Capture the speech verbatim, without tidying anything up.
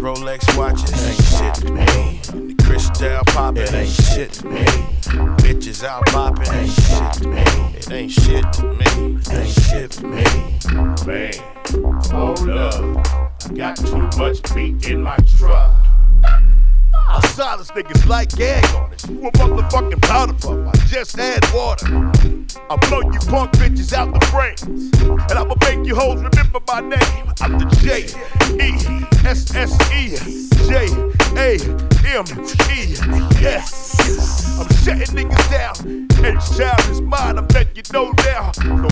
Rolex watches ain't shit to me. The Cristal poppin' it ain't shit to me. Bitches out boppin' ain't shit to me. It ain't shit to me. It ain't shit to me. Man, hold up. I got too much beat in my truck. I silence niggas like gag on it. You a motherfucking powder puff, I just had water. I blow you punk bitches out the frames, and I'ma make you hoes remember my name. I'm the J E S S E J A M E S. I'm shutting niggas down, and each child is mine, I'm letting you know now. No